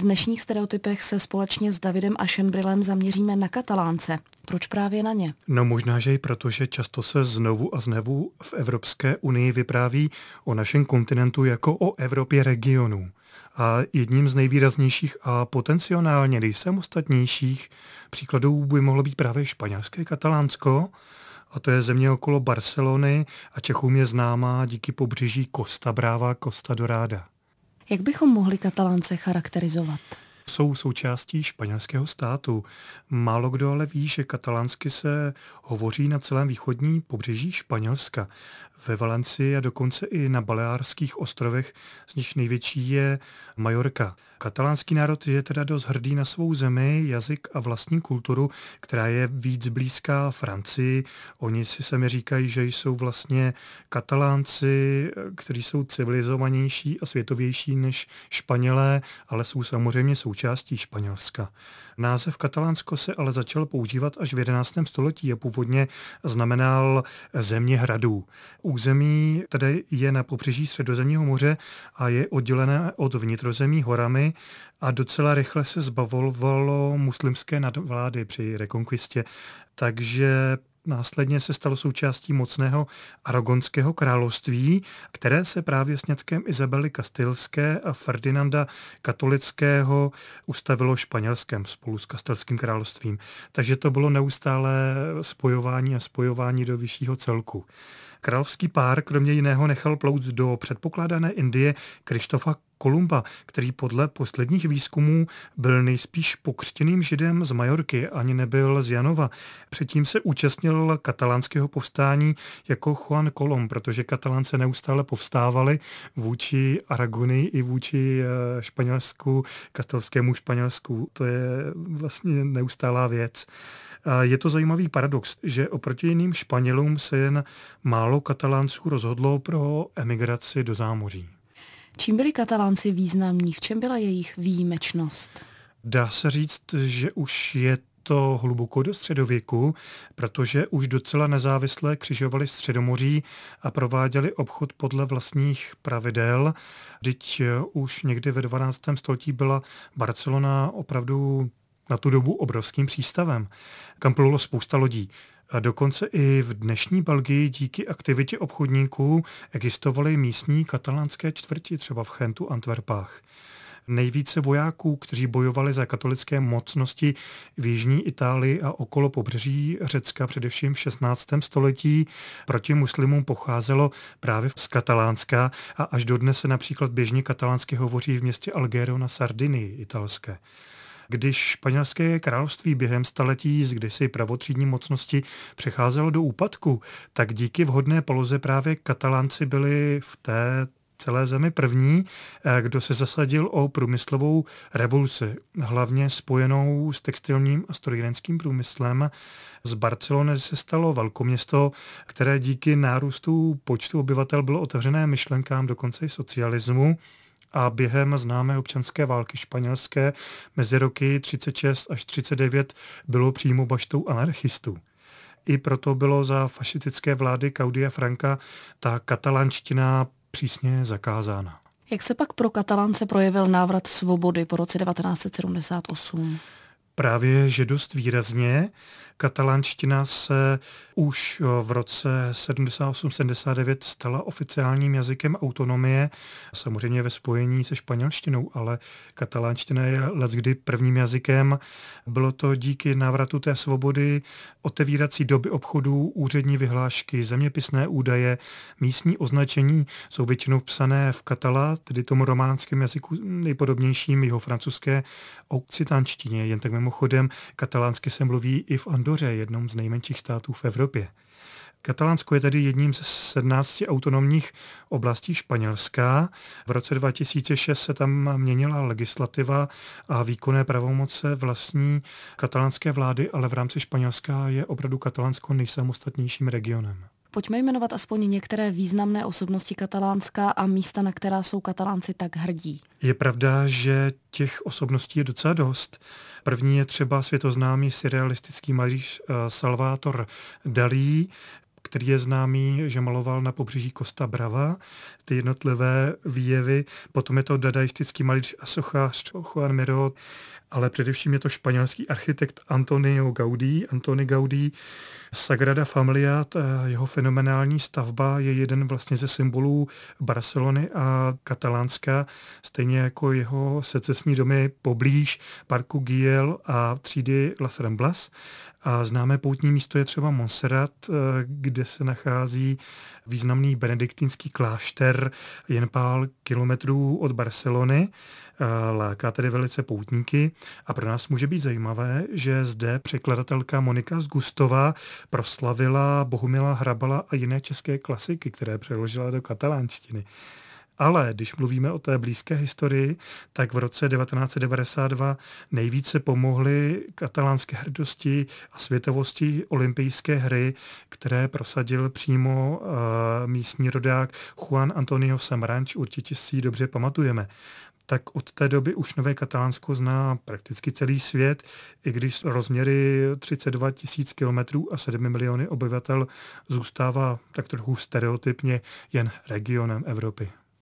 dnešních stereotypech se společně s Davidem Aschenbrillem zaměříme na Katalánce. Proč právě na ně? No možná, že i proto, že často se znovu a znovu v Evropské unii vypráví o našem kontinentu jako o Evropě regionů. A jedním z nejvýraznějších a potenciálně nejsamostatnějších příkladů by mohlo být právě španělské Katalánsko, a to je země okolo Barcelony a Čechům je známá díky pobřeží Costa Brava, Costa Dorada. Jak bychom mohli Katalánce charakterizovat? Jsou součástí španělského státu. Málo kdo ale ví, že katalánsky se hovoří na celém východní pobřeží Španělska. Ve Valencii a dokonce i na Baleárských ostrovech, z nichž největší je Majorka. Katalánský národ je teda dost hrdý na svou zemi, jazyk a vlastní kulturu, která je víc blízká Francii. Oni si sami říkají, že jsou vlastně Katalánci, kteří jsou civilizovanější a světovější než Španělé, ale jsou samozřejmě součástí Španělska. Název Katalánsko se ale začal používat až v 11. století a původně znamenal země hradů. Území tedy je na pobřeží Středozemního moře a je oddělené od vnitrozemí horami a docela rychle se zbavovalo muslimské nadvlády při rekonkvistě. Takže následně se stalo součástí mocného aragonského království, které se právě sňatkem Izabely Kastilské a Ferdinanda Katolického ustavilo Španělskem spolu s Kastilským královstvím. Takže to bylo neustále spojování do vyššího celku. Královský pár kromě jiného nechal plout do předpokládané Indie Krištofa Kolumba, který podle posledních výzkumů byl nejspíš pokřtěným Židem z Majorky, ani nebyl z Janova. Předtím se účastnil katalánského povstání jako Juan Colom, protože Katalánce neustále povstávali vůči Aragonii i vůči Španělsku, kastelskému Španělsku. To je vlastně neustálá věc. Je to zajímavý paradox, že oproti jiným Španělům se jen málo Katalánců rozhodlo pro emigraci do zámoří. Čím byli Katalánci významní? V čem byla jejich výjimečnost? Dá se říct, že už je to hluboko do středověku, protože už docela nezávisle křižovali Středomoří a prováděli obchod podle vlastních pravidel. Vždyť už někdy ve 12. století byla Barcelona opravdu na tu dobu obrovským přístavem, kam plulo spousta lodí. A dokonce i v dnešní Belgii díky aktivitě obchodníků existovaly místní katalánské čtvrti, třeba v Chentu, Antwerpách. Nejvíce vojáků, kteří bojovali za katolické mocnosti v jižní Itálii a okolo pobřeží Řecka, především v 16. století, proti muslimům pocházelo právě z Katalánska a až dodnes se například běžně katalánsky hovoří v městě Alghero na Sardinii italské. Když španělské království během staletí z kdysi pravotřídní mocnosti přecházelo do úpadku, tak díky vhodné poloze právě Katalánci byli v té celé zemi první, kdo se zasadil o průmyslovou revoluci, hlavně spojenou s textilním a strojírenským průmyslem. Z Barcelony se stalo velkoměsto, které díky nárůstu počtu obyvatel bylo otevřené myšlenkám dokonce i socialismu. A během známé občanské války španělské mezi roky 36 až 39 bylo přímo baštou anarchistů. I proto bylo za fašistické vlády Claudia Franka ta katalánština přísně zakázána. Jak se pak pro Katalánce projevil návrat svobody po roce 1978? Právě že dost výrazně. Katalánština se už v roce 78-79 stala oficiálním jazykem autonomie, samozřejmě ve spojení se španělštinou, ale katalánština je leckdy prvním jazykem. Bylo to díky návratu té svobody, otevírací doby obchodů, úřední vyhlášky, zeměpisné údaje, místní označení jsou většinou psané v katalá, tedy tomu románském jazyku nejpodobnějším jeho francouzské okcitanštině. Jen tak mimochodem katalánsky se mluví i v Andoře, jednom z nejmenších států v Evropě. Katalánsko je tedy jedním ze 17 autonomních oblastí Španělska. V roce 2006 se tam měnila legislativa a výkonné pravomoce vlastní katalánské vlády, ale v rámci Španělska je opravdu Katalánsko nejsamostatnějším regionem. Pojďme jmenovat aspoň některé významné osobnosti Katalánska a místa, na která jsou Katalánci tak hrdí. Je pravda, že těch osobností je docela dost. První je třeba světoznámý surrealistický malíř Salvador Dalí, který je známý, že maloval na pobřeží Costa Brava ty jednotlivé výjevy. Potom je to dadaistický malíř a sochař Juan Miró, ale především je to španělský architekt Antoni Gaudí. Sagrada Familia, jeho fenomenální stavba, je jeden vlastně ze symbolů Barcelony a Katalánska, stejně jako jeho secesní domy poblíž parku Güell a třídy Las Ramblas. A známé poutní místo je třeba Montserrat, kde se nachází významný benediktínský klášter jen pár kilometrů od Barcelony. Láká tedy velice poutníky a pro nás může být zajímavé, že zde překladatelka Monika z Gustova proslavila Bohumila Hrabala a jiné české klasiky, které přeložila do katalánštiny. Ale když mluvíme o té blízké historii, tak v roce 1992 nejvíce pomohly katalánské hrdosti a světovosti olympijské hry, které prosadil přímo místní rodák Juan Antonio Samaranch, určitě si ji dobře pamatujeme. Tak od té doby už Nové Katalánsko zná prakticky celý svět, i když rozměry 32 000 kilometrů a 7 miliony obyvatel zůstává tak trochu stereotypně jen regionem Evropy.